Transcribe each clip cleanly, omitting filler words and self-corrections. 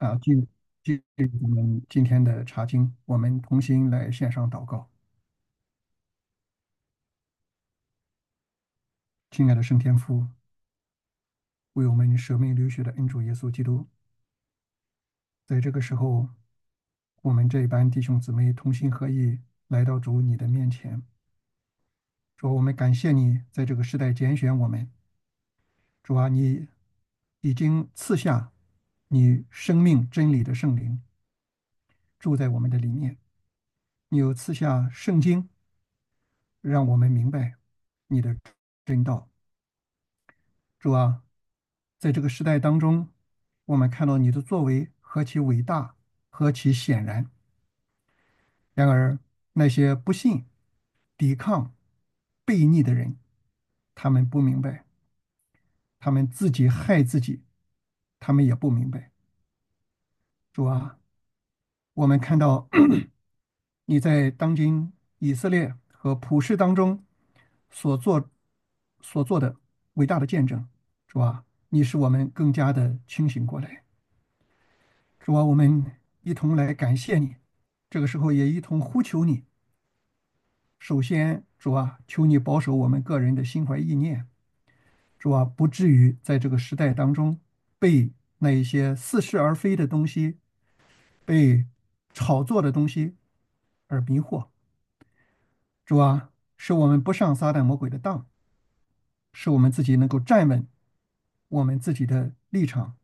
进入我们今天的查经，我们同心来线上祷告。亲爱的圣天父，为我们舍命流血的恩主耶稣基督，在这个时候，我们这一班弟兄姊妹同心合意来到主你的面前，主，我们感谢你在这个时代拣选我们。主啊，你已经赐下你生命真理的圣灵住在我们的里面，你又赐下圣经，让我们明白你的真道。主啊，在这个时代当中，我们看到你的作为何其伟大，何其显然。然而，那些不信、抵抗、悖逆的人，他们不明白，他们自己害自己，他们也不明白。主啊，我们看到你在当今以色列和普世当中所做所做的伟大的见证，主啊，你使我们更加的清醒过来。主啊，我们一同来感谢你，这个时候也一同呼求你。首先，主啊，求你保守我们个人的心怀意念，主啊，不至于在这个时代当中被那一些似是而非的东西、被炒作的东西而迷惑。主啊，使我们不上撒旦魔鬼的当，使我们自己能够站稳我们自己的立场，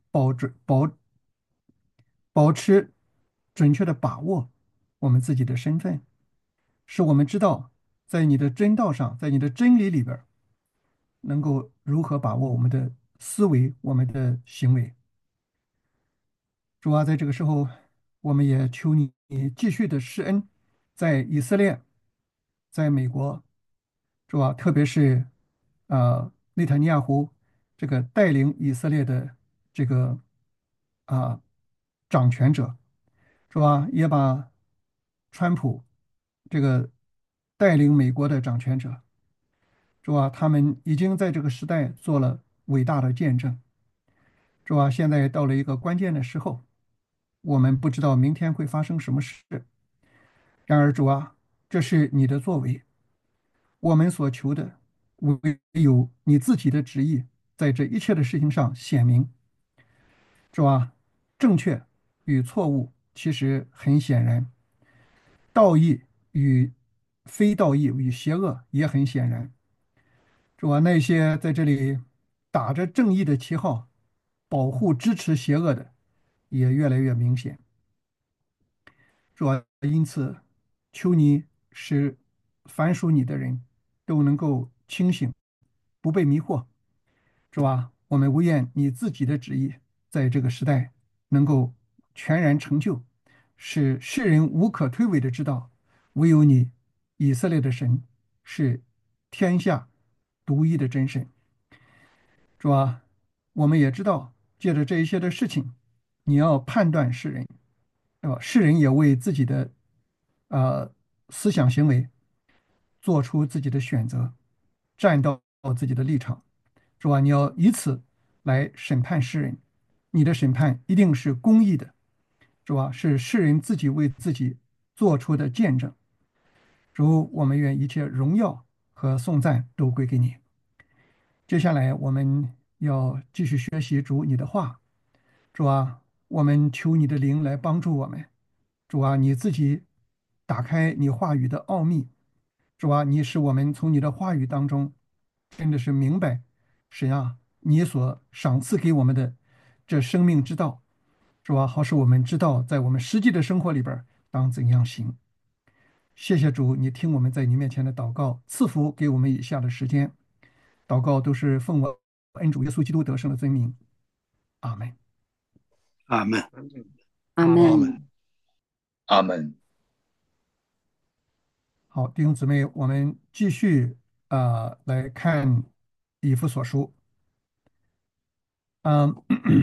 保持准确的把握我们自己的身份，使我们知道在你的真道上，在你的真理里边儿能够如何把握我们的思维、我们的行为。主啊，在这个时候，我们也求你继续的施恩，在以色列，在美国，主啊，特别是内塔尼亚胡这个带领以色列的这个啊、掌权者，主啊，也把川普这个带领美国的掌权者，主啊，他们已经在这个时代做了伟大的见证。主啊，现在到了一个关键的时候，我们不知道明天会发生什么事。然而，主啊，这是你的作为，我们所求的唯有你自己的旨意，在这一切的事情上显明。主啊，正确与错误其实很显然，道义与非道义与邪恶也很显然。主啊，那些在这里打着正义的旗号，保护支持邪恶的，也越来越明显。主啊，因此，求你使凡属你的人都能够清醒，不被迷惑。主啊，我们惟愿你自己的旨意在这个时代能够全然成就，使世人无可推诿的知道，唯有你以色列的神是天下独一的真神。主啊，我们也知道，借着这一些的事情，你要判断世人，世人也为自己的呃思想行为做出自己的选择，站到自己的立场。主啊，你要以此来审判世人，你的审判一定是公义的，主啊，是世人自己为自己做出的见证。主，我们愿一切荣耀和颂赞都归给你。接下来我们要继续学习主你的话，主啊，我们求你的灵来帮助我们。主啊，你自己打开你话语的奥秘。主啊，你使我们从你的话语当中真的是明白，神啊，你所赏赐给我们的这生命之道。主啊，好使我们知道在我们实际的生活里边儿当怎样行。谢谢主，你听我们在你面前的祷告，赐福给我们以下的时间。祷告都是奉我恩主耶稣基督得胜的尊名。阿门。 阿门， 阿阿门， 门。 阿门。 好，弟兄姊妹，我们继续来看以弗所书。嗯，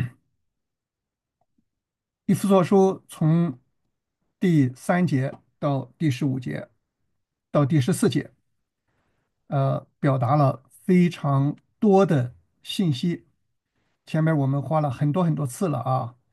以弗所书从第3节到第15节到第14节，表达了非常多的信息。前面我们花了很多很多次了啊，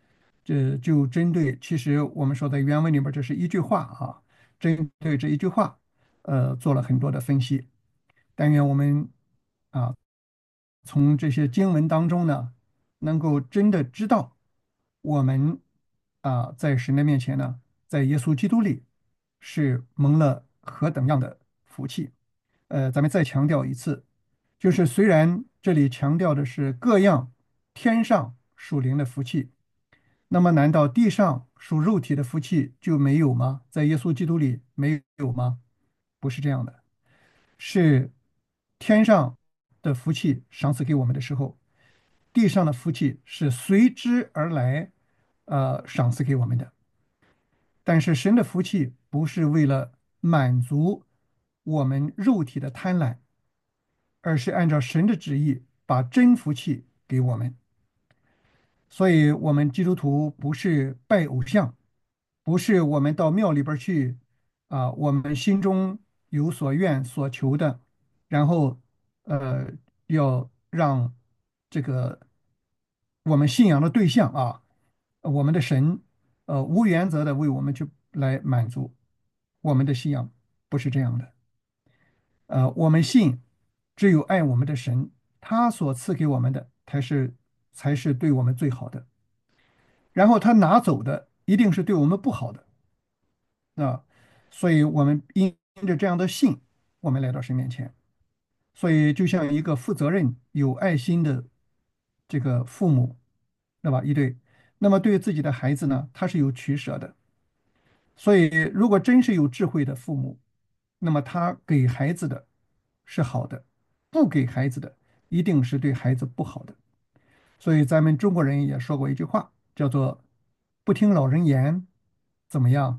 这就针对，其实我们说在原文里边，这是一句话啊，针对这一句话，做了很多的分析。但愿我们啊，从这些经文当中呢，能够真的知道我们在神的面前呢，在耶稣基督里是蒙了何等样的福气。咱们再强调一次，就是虽然这里强调的是各样天上属灵的福气，那么难道地上属肉体的福气就没有吗？在耶稣基督里没有吗？不是这样的，是天上的福气赏赐给我们的时候，地上的福气是随之而来，赏赐给我们的。但是神的福气不是为了满足我们肉体的贪婪，而是按照神的旨意把真福气给我们。所以，我们基督徒不是拜偶像，不是我们到庙里边儿去我们心中有所愿所求的，然后呃，要让这个我们信仰的对象我们的神无原则的为我们去来满足我们的信仰，不是这样的。我们信只有爱我们的神，他所赐给我们的才是对我们最好的。然后他拿走的一定是对我们不好的啊，所以我们因着这样的信，我们来到神面前。所以就像一个负责任、有爱心的这个父母，对吧？那么对自己的孩子呢，他是有取舍的。所以如果真是有智慧的父母，那么他给孩子的是好的，不给孩子的一定是对孩子不好的。所以咱们中国人也说过一句话，叫做"不听老人言，怎么样，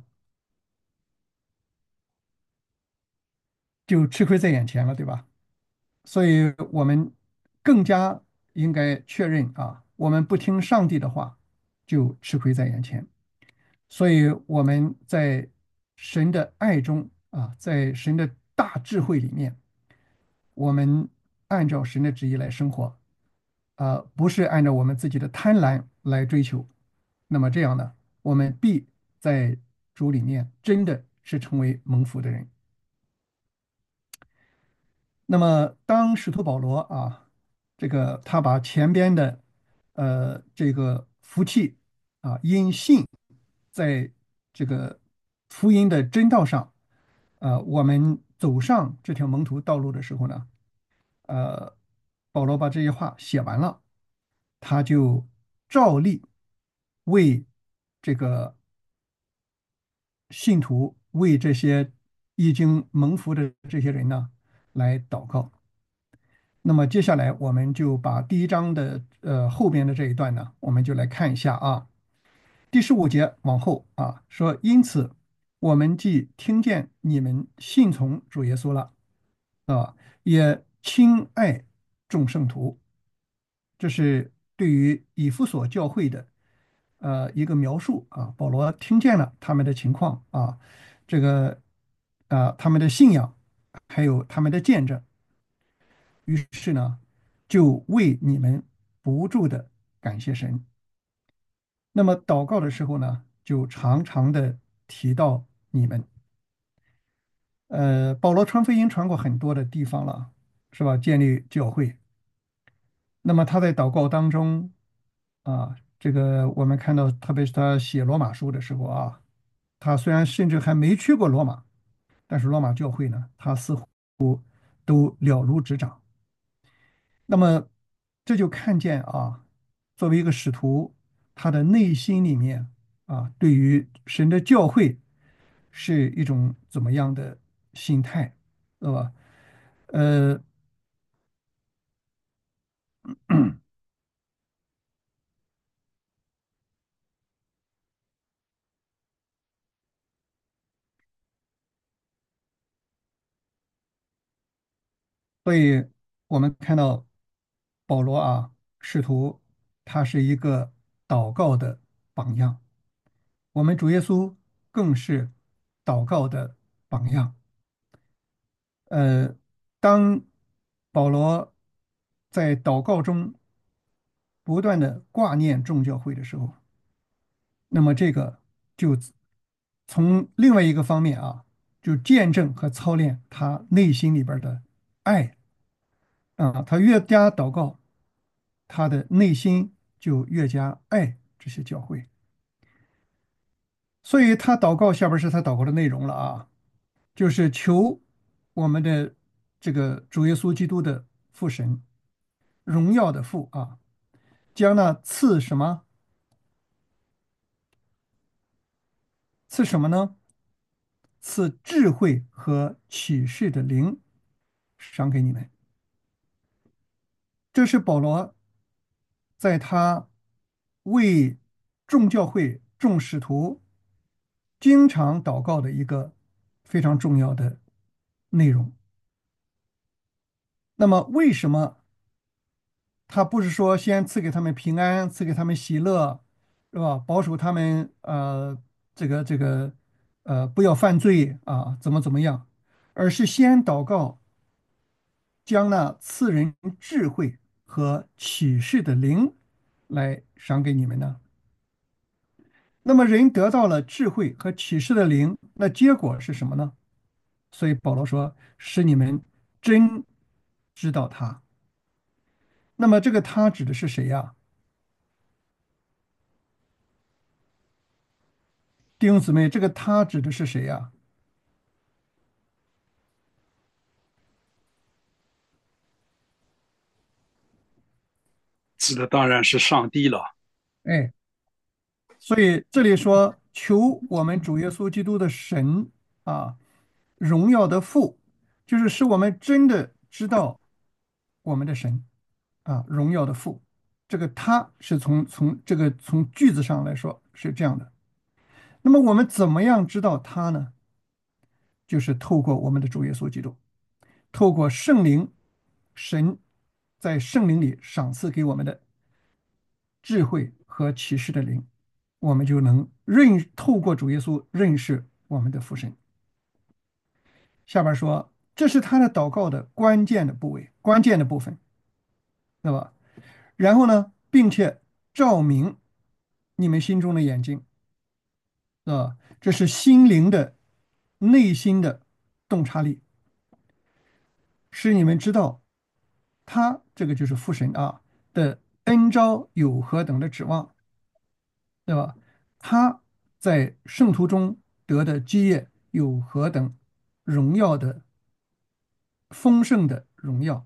就吃亏在眼前了，对吧？"所以我们更加应该确认我们不听上帝的话，就吃亏在眼前。所以我们在神的爱中在神的大智慧里面，我们按照神的旨意来生活，不是按照我们自己的贪婪来追求。那么这样呢，我们必在主里面真的是成为蒙福的人。那么，当使徒保罗这个他把前边的这个福气因信在这个福音的真道上，我们走上这条蒙图道路的时候呢，呃，保罗把这些话写完了，他就照例为这个信徒，为这些已经蒙福的这些人呢来祷告。那么接下来我们就把第一章的后边的这一段呢，我们就来看一下第15节往后说，因此我们既听见你们信从主耶稣了也亲爱众圣徒。这是对于以弗所教会的一个描述保罗听见了他们的情况这个他们的信仰，还有他们的见证。于是呢，就为你们不住的感谢神。那么祷告的时候呢，就常常的提到你们。保罗传福音传过很多的地方了，是吧？建立教会。那么他在祷告当中这个我们看到，特别是他写罗马书的时候他虽然甚至还没去过罗马，但是罗马教会呢，他似乎都了如指掌。那么这就看见作为一个使徒，他的内心里面对于神的教会是一种怎么样的心态，对吧？呃，所以我们看到保罗使徒他是一个祷告的榜样，我们主耶稣更是祷告的榜样。呃，当保罗在祷告中不断的挂念众教会的时候， 那么这个就从另外一个方面啊，就见证和操练他内心里边的爱啊，他越加祷告，他的内心就越加爱这些教会。所以他祷告下边是他祷告的内容了啊，就是求我们的这个主耶稣基督的父神，荣耀的父啊，将那赐什么赐什么呢？赐智慧和启示的灵赏给你们。这是保罗在他为众教会、众使徒经常祷告的一个非常重要的内容。那么，为什么他不是说先赐给他们平安，赐给他们喜乐，是吧？保守他们不要犯罪啊，怎么样？而是先祷告，将那赐人智慧和启示的灵来赏给你们呢？那么人得到了智慧和启示的灵，那结果是什么呢？所以保罗说，使你们真知道他。那么这个他指的是谁呀？弟兄姊妹，这个他指的是谁呀？ 指的当然是上帝了。 哎，所以这里说，求我们主耶稣基督的神啊，荣耀的父，就是使我们真的知道我们的神啊，荣耀的父。这个他是从句子上来说是这样的。那么我们怎么样知道他呢？就是透过我们的主耶稣基督，透过圣灵，神在圣灵里赏赐给我们的智慧和启示的灵，我们就能透过主耶稣认识我们的父神。下边说，这是他的祷告的关键的部位，关键的部分，对吧？然后呢，并且照明你们心中的眼睛，这是心灵的内心的洞察力，使你们知道他这个就是父神啊的恩招有何等的指望，对吧？他在圣徒中得的基业有何等荣耀的丰盛的荣耀？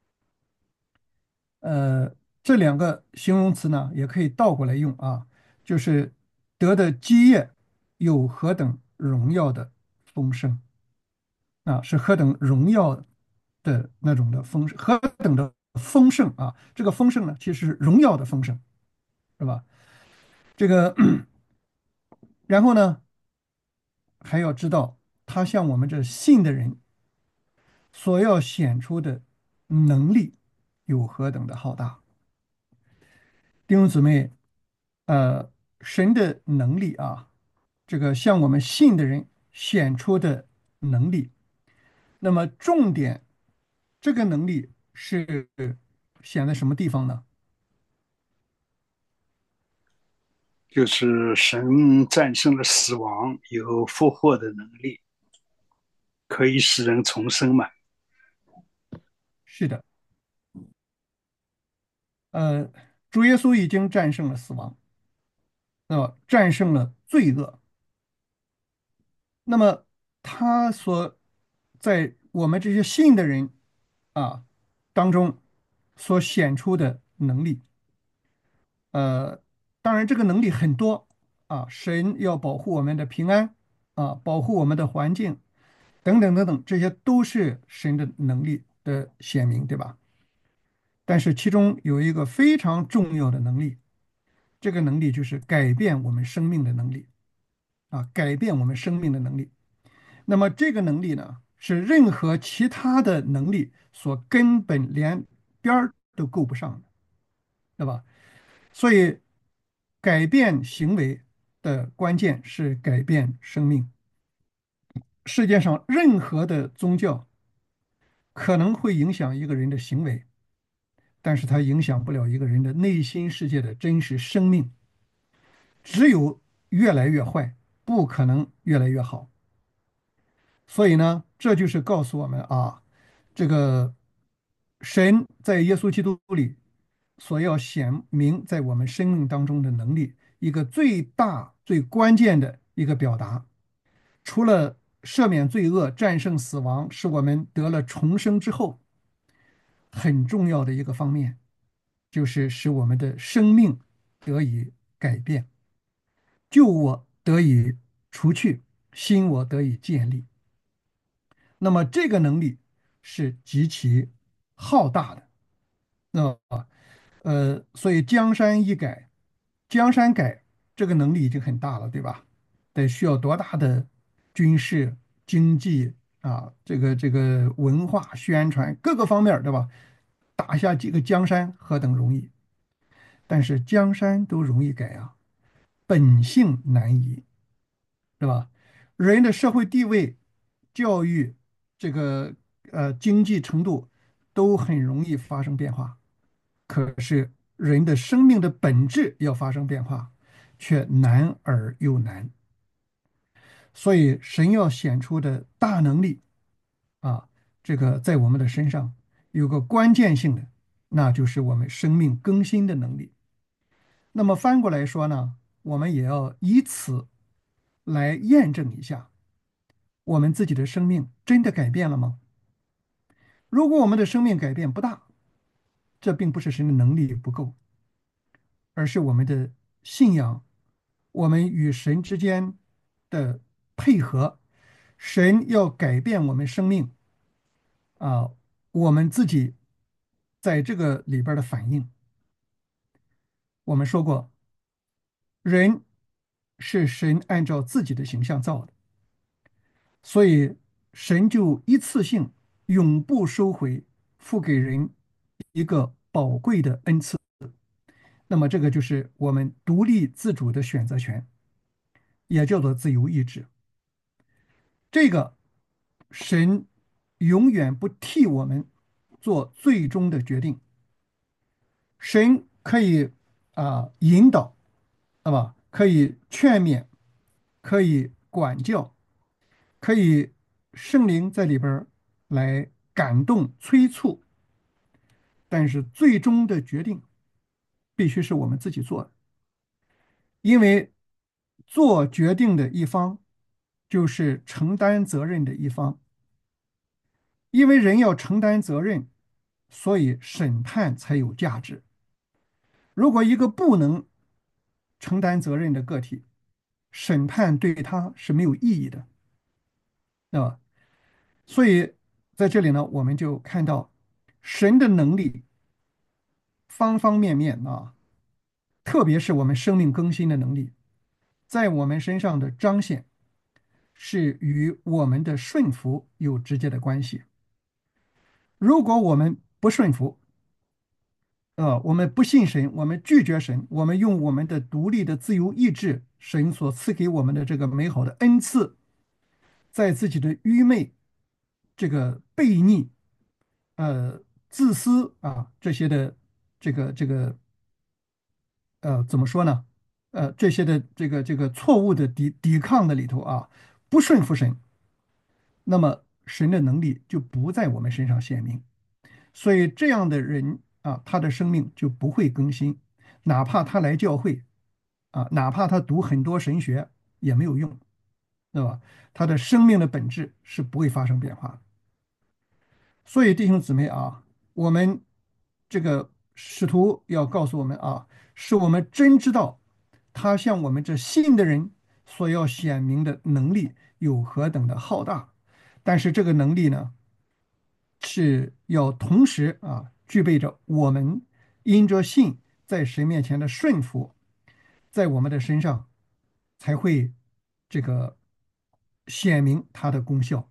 呃，这两个形容词呢，也可以倒过来用啊，就是得的基业有何等荣耀的丰盛啊，是何等荣耀的那种的丰盛，何等的丰盛啊！这个丰盛呢，其实是荣耀的丰盛，是吧？这个，然后呢，还要知道他向我们这信的人所要显出的能力有何等的浩大。弟兄姊妹，呃，神的能力啊，这个向我们信的人显出的能力，那么重点，这个能力是显在什么地方呢？ 就是神战胜了死亡，有复活的能力，可以使人重生嘛。 是的，呃，主耶稣已经战胜了死亡，战胜了罪恶。那么他所在我们这些信的人啊当中所显出的能力，呃，当然这个能力很多啊，神要保护我们的平安啊，保护我们的环境等等等等，这些都是神的能力的显明，对吧？但是其中有一个非常重要的能力，这个能力就是改变我们生命的能力啊，改变我们生命的能力。那么这个能力呢，是任何其他的能力所根本连边儿都够不上的，对吧？所以改变行为的关键是改变生命。世界上任何的宗教可能会影响一个人的行为，但是它影响不了一个人的内心世界的真实生命。只有越来越坏，不可能越来越好。所以呢，这就是告诉我们啊，这个神在耶稣基督里所要显明在我们生命当中的能力，一个最大、最关键的一个表达，除了赦免罪恶、战胜死亡，使我们得了重生之后，很重要的一个方面，就是使我们的生命得以改变，旧我得以除去，新我得以建立。那么这个能力是极其浩大的。那所以江山易改，江山改这个能力已经很大了，对吧？得需要多大的军事、经济啊，这个文化宣传各个方面对吧？打下几个江山何等容易，但是江山都容易改啊，本性难移。对吧？人的社会地位、教育、这个经济程度都很容易发生变化，可是人的生命的本质要发生变化，却难而又难。所以神要显出的大能力啊，这个在我们的身上有个关键性的，那就是我们生命更新的能力。那么翻过来说呢，我们也要以此来验证一下。我们自己的生命真的改变了吗？如果我们的生命改变不大，这并不是神的能力不够，而是我们的信仰，我们与神之间的配合，神要改变我们生命啊，我们自己在这个里边的反应。我们说过，人是神按照自己的形象造的，所以神就一次性永不收回付给人一个宝贵的恩赐。那么这个就是我们独立自主的选择权，也叫做自由意志。这个神永远不替我们做最终的决定，神可以引导，对吧？可以劝勉，可以管教，可以圣灵在里边儿来感动催促，但是最终的决定必须是我们自己做的，因为做决定的一方就是承担责任的一方，因为人要承担责任，所以审判才有价值。如果一个不能承担责任的个体，审判对他是没有意义的，对吧？所以在这里呢，我们就看到神的能力方方面面啊，特别是我们生命更新的能力，在我们身上的彰显，是与我们的顺服有直接的关系。如果我们不顺服，我们不信神，我们拒绝神，我们用我们的独立的自由意志，神所赐给我们的这个美好的恩赐，在自己的愚昧、这个悖逆、呃自私啊这些的这个怎么说呢？这些的这个错误的抵抗的里头啊，不顺服神，那么神的能力就不在我们身上显明。所以这样的人啊，他的生命就不会更新，哪怕他来教会啊，哪怕他读很多神学也没有用，对吧？他的生命的本质是不会发生变化的。所以弟兄姊妹啊，我们这个使徒要告诉我们啊，是我们真知道他向我们这信的人所要显明的能力有何等的浩大，但是这个能力呢，是要同时具备着我们因着信在神面前的顺服，在我们的身上才会这个显明它的功效。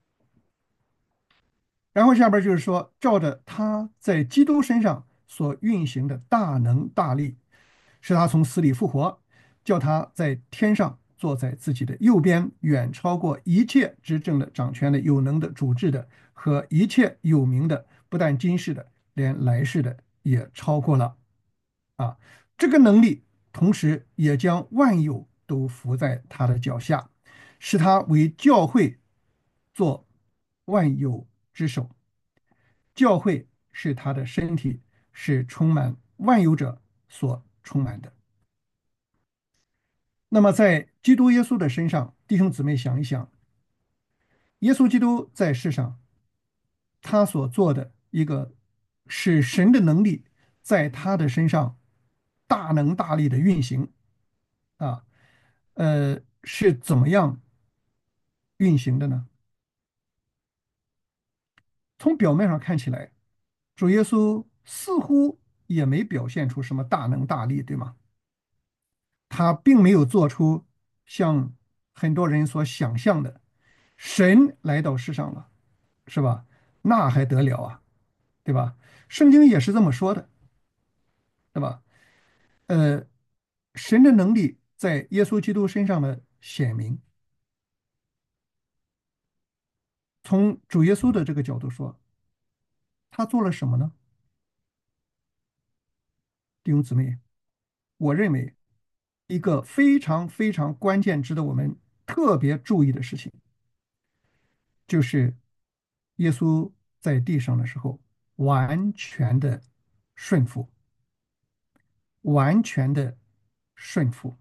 然后下边就是说，照着他在基督身上所运行的大能大力，使他从死里复活，叫他在天上坐在自己的右边，远超过一切执政的、掌权的、有能的、主治的和一切有名的，不但今世的，连来世的也超过了啊！这个能力，同时也将万有都伏在他的脚下，使他为教会做万有之首。教会是他的身体，是充满万有者所充满的。那么，在基督耶稣的身上，弟兄姊妹想一想，耶稣基督在世上他所做的一个使神的能力在他的身上大能大力的运行啊，是怎么样运行的呢？从表面上看起来，主耶稣似乎也没表现出什么大能大力，对吗？他并没有做出像很多人所想象的，神来到世上了，是吧？那还得了啊，对吧？圣经也是这么说的，对吧？呃，神的能力在耶稣基督身上的显明，从主耶稣的这个角度说，他做了什么呢？弟兄姊妹，我认为一个非常非常关键、值得我们特别注意的事情，就是耶稣在地上的时候，完全的顺服，完全的顺服，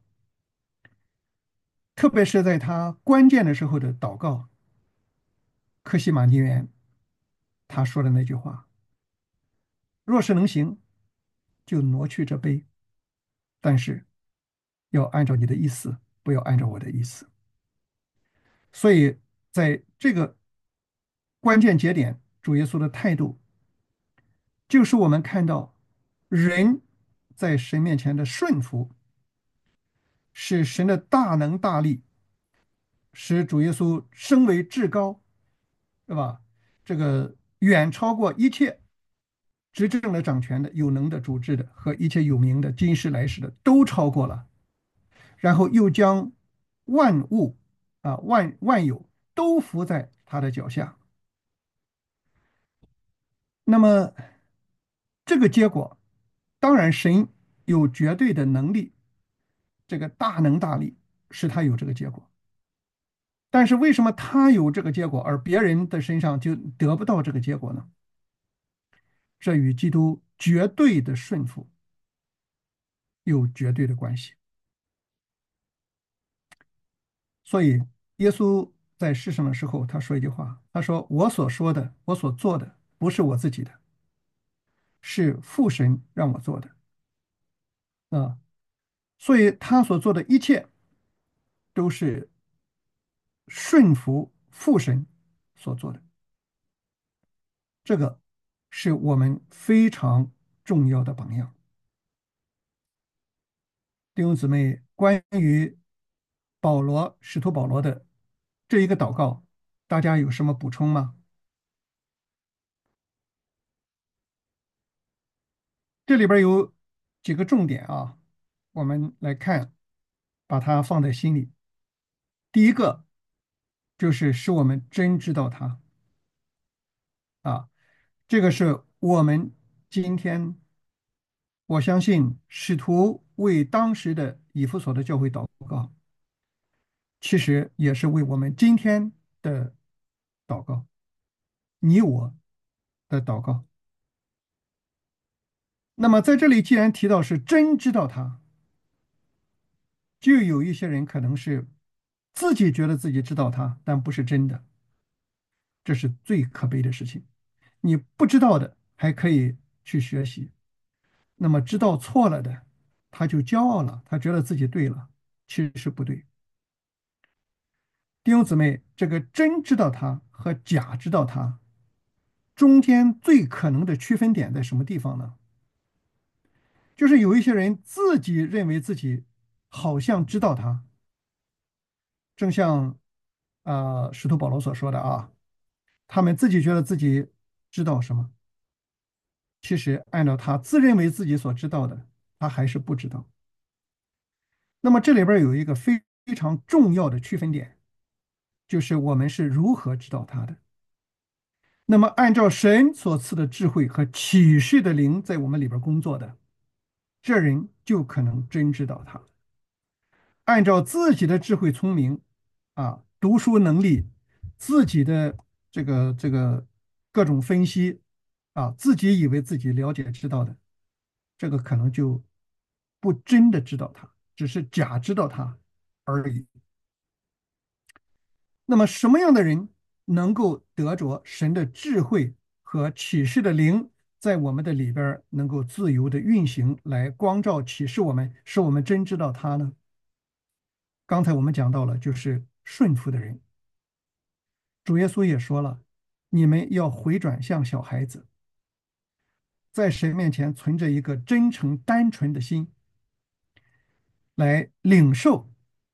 特别是在他关键的时候的祷告，克西马尼园他说的那句话：“若是能行，就挪去这杯，但是要按照你的意思，不要按照我的意思。”所以，在这个关键节点，主耶稣的态度，就是我们看到人在神面前的顺服，使神的大能大力，使主耶稣升为至高，对吧？这个远超过一切执政的、掌权的、有能的、主治的和一切有名的、今世来世的，都超过了。然后又将万物万有都伏在他的脚下。那么这个结果，当然神有绝对的能力，这个大能大力使他有这个结果。但是为什么他有这个结果，而别人的身上就得不到这个结果呢？这与基督绝对的顺服有绝对的关系。所以，耶稣在世上的时候，他说一句话，他说：“我所说的，我所做的，不是我自己的，是父神让我做的。”啊，所以他所做的一切都是顺服父神所做的。这个是我们非常重要的榜样。弟兄姊妹，关于使徒保罗的这一个祷告，大家有什么补充吗？这里边有几个重点啊，我们来看，把它放在心里。第一个就是使我们真知道他啊，这个是我们今天，我相信使徒为当时的以弗所的教会祷告，其实也是为我们今天的祷告，你我的祷告。那么在这里，既然提到是真知道他，就有一些人可能是自己觉得自己知道他，但不是真的，这是最可悲的事情。你不知道的还可以去学习，那么知道错了的，他就骄傲了，他觉得自己对了，其实不对。弟兄姊妹，这个真知道他和假知道他中间最可能的区分点在什么地方呢？就是有一些人自己认为自己好像知道他，正像使徒保罗所说的啊，他们自己觉得自己知道什么，其实按照他自认为自己所知道的，他还是不知道。那么这里边有一个非常重要的区分点，就是我们是如何知道他的。那么按照神所赐的智慧和启示的灵在我们里边工作的，这人就可能真知道他。 按照自己的智慧聪明读书能力，自己的这个各种分析自己以为自己了解知道的，这个可能就不真的知道它，只是假知道它而已。那么，什么样的人能够得着神的智慧和启示的灵，在我们的里边能够自由的运行，来光照启示我们，使我们真知道他呢？刚才我们讲到了，就是顺服的人。主耶稣也说了，你们要回转向小孩子，在神面前存着一个真诚单纯的心，来领受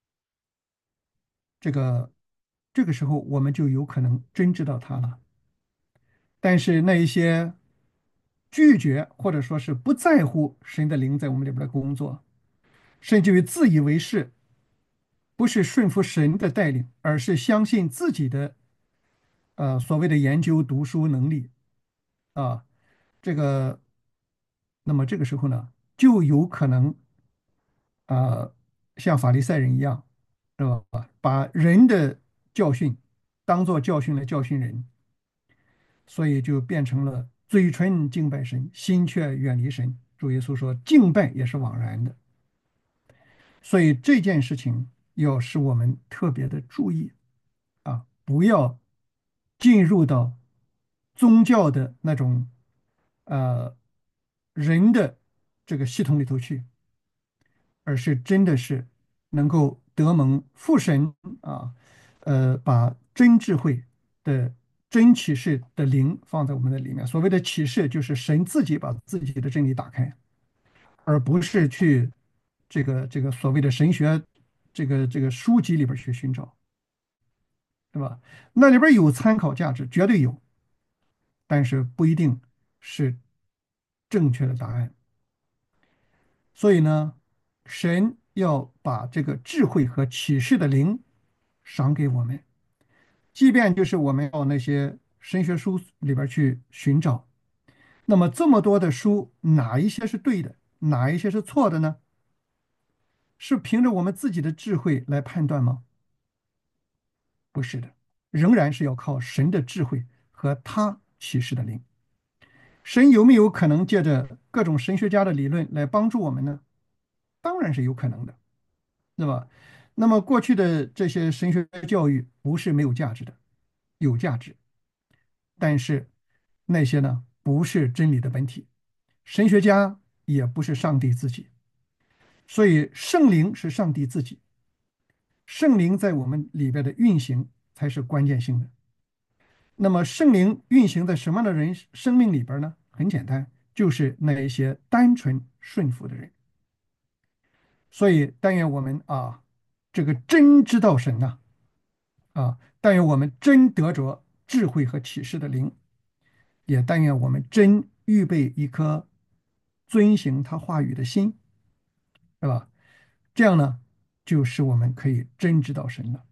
这个。这个时候，我们就有可能真知道他了。但是那一些拒绝或者说是不在乎神的灵在我们里边的工作，甚至于自以为是，不是顺服神的带领，而是相信自己的所谓的研究读书能力啊，这个，那么这个时候呢，就有可能啊像法利赛人一样，是吧？把人的教训当做教训来教训人，所以就变成了嘴唇敬拜神，心却远离神。主耶稣说，敬拜也是枉然的。所以这件事情要使我们特别的注意不要进入到宗教的那种呃人的这个系统里头去，而是真的是能够得蒙父神啊，把真智慧的真启示的灵放在我们的里面。所谓的启示，就是神自己把自己的真理打开，而不是去这个所谓的神学这个书籍里边去寻找，对吧？那里边有参考价值，绝对有，但是不一定是正确的答案。所以呢，神要把这个智慧和启示的灵赏给我们，即便就是我们到那些神学书里边去寻找，那么这么多的书，哪一些是对的，哪一些是错的呢？是凭着我们自己的智慧来判断吗？不是的，仍然是要靠神的智慧和他启示的灵。神有没有可能借着各种神学家的理论来帮助我们呢？当然是有可能的，对吧？那么过去的这些神学教育不是没有价值的，有价值，但是那些呢不是真理的本体，神学家也不是上帝自己，所以圣灵是上帝自己，圣灵在我们里边的运行才是关键性的。那么圣灵运行在什么样的人生命里边呢？很简单，就是那一些单纯顺服的人。所以但愿我们这个真知道神呐但愿我们真得着智慧和启示的灵，也但愿我们真预备一颗遵行他话语的心，是吧？这样呢，就使我们可以真知道神了。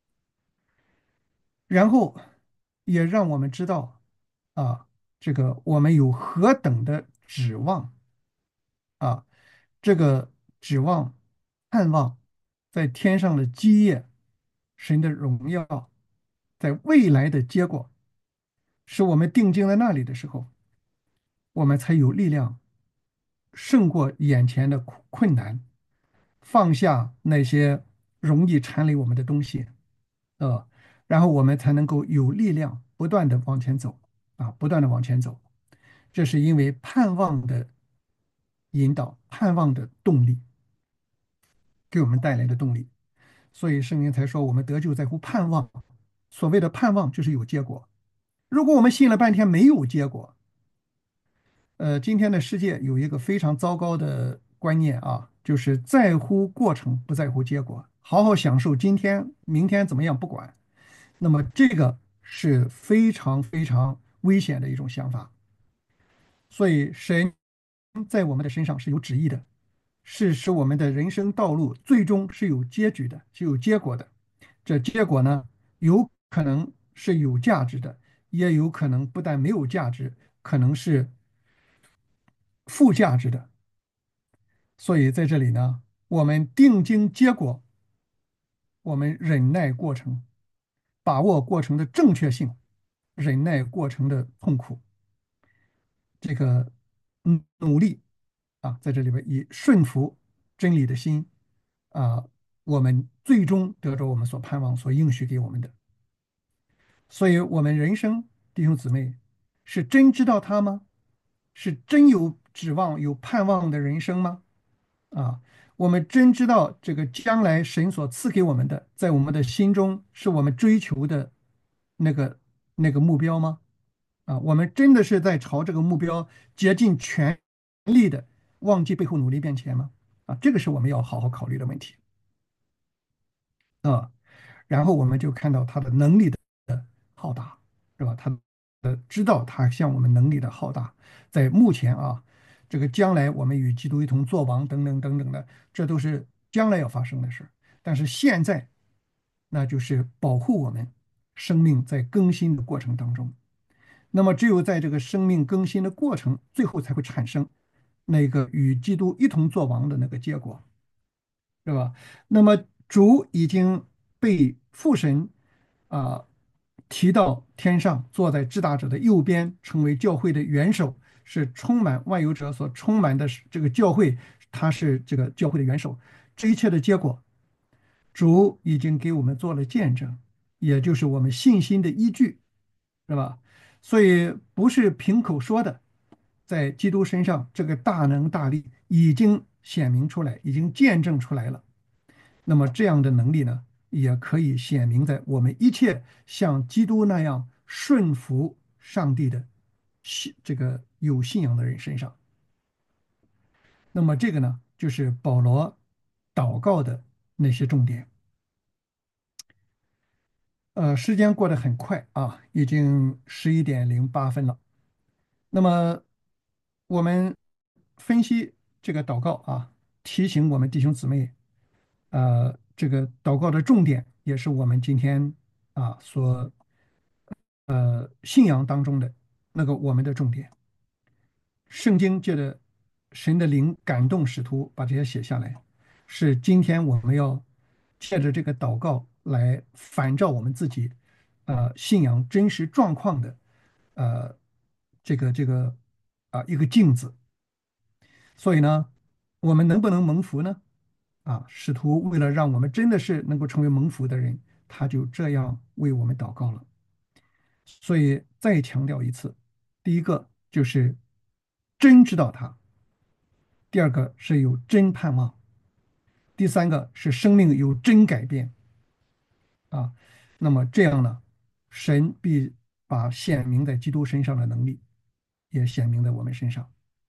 然后也让我们知道啊，这个我们有何等的指望啊，这个指望、盼望在天上的基业、神的荣耀，在未来的结果，使我们定睛在那里的时候，我们才有力量胜过眼前的困难，放下那些容易缠累我们的东西，呃，然后我们才能够有力量不断的往前走不断的往前走。这是因为盼望的引导，盼望的动力给我们带来的动力，所以圣经才说我们得救在乎盼望。所谓的盼望就是有结果。如果我们信了半天没有结果，今天的世界有一个非常糟糕的观念就是在乎过程，不在乎结果，好好享受今天，明天怎么样不管。那么这个是非常非常危险的一种想法。所以神在我们的身上是有旨意的，是使我们的人生道路最终是有结局的，是有结果的。这结果呢，有可能是有价值的，也有可能不但没有价值，可能是负价值的。所以在这里呢， 我们定睛结果，我们忍耐过程，把握过程的正确性，忍耐过程的痛苦，这个努力啊，在这里边以顺服真理的心啊，我们最终得着我们所盼望、所应许给我们的。所以，我们人生弟兄姊妹是真知道他吗？是真有指望、有盼望的人生吗？啊，我们真知道这个将来神所赐给我们的，在我们的心中是我们追求的那个目标吗？啊，我们真的是在朝这个目标竭尽全力的，忘记背后努力面前吗？啊，这个是我们要好好考虑的问题啊。然后我们就看到他的能力的浩大，是吧？他知道他向我们能力的浩大，在目前啊，这个将来我们与基督一同作王等等等等的，这都是将来要发生的事。但是现在，那就是保护我们生命在更新的过程当中。那么，只有在这个生命更新的过程，最后才会产生那个与基督一同作王的那个结果。是吧？那么主已经被父神啊、提到天上，坐在至大者的右边，成为教会的元首，是充满万有者所充满的这个教会，他是这个教会的元首。这一切的结果，主已经给我们做了见证，也就是我们信心的依据，是吧？所以不是凭口说的，在基督身上这个大能大力已经显明出来，已经见证出来了。那么这样的能力呢，也可以显明在我们一切像基督那样顺服上帝的这个有信仰的人身上。那么这个呢，就是保罗祷告的那些重点。时间过得很快啊，已经11:08了。那么我们分析这个祷告啊，提醒我们弟兄姊妹，这个祷告的重点也是我们今天所信仰当中的那个我们的重点。圣经借着神的灵感动使徒把这些写下来，是今天我们要借着这个祷告来反照我们自己信仰真实状况的呃这个一个镜子。所以呢，我们能不能蒙福呢？使徒为了让我们真的是能够成为蒙福的人，他就这样为我们祷告了。所以再强调一次，第一个就是真知道他，第二个是有真盼望，第三个是生命有真改变啊。那么这样呢，神必把显明在基督身上的能力也显明在我们身上。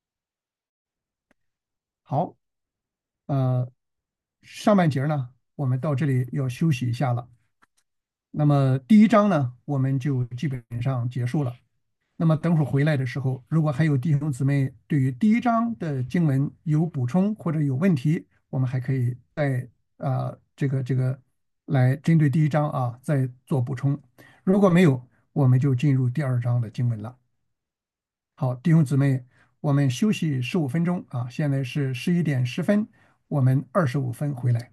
好，呃，上半节呢，我们到这里要休息一下了。那么第一章呢，我们就基本上结束了。那么等会儿回来的时候，如果还有弟兄姊妹对于第一章的经文有补充或者有问题，我们还可以再这个来针对第一章再做补充。如果没有，我们就进入第二章的经文了。好，弟兄姊妹，我们休息15分钟啊，现在是11:10，我们25分回来。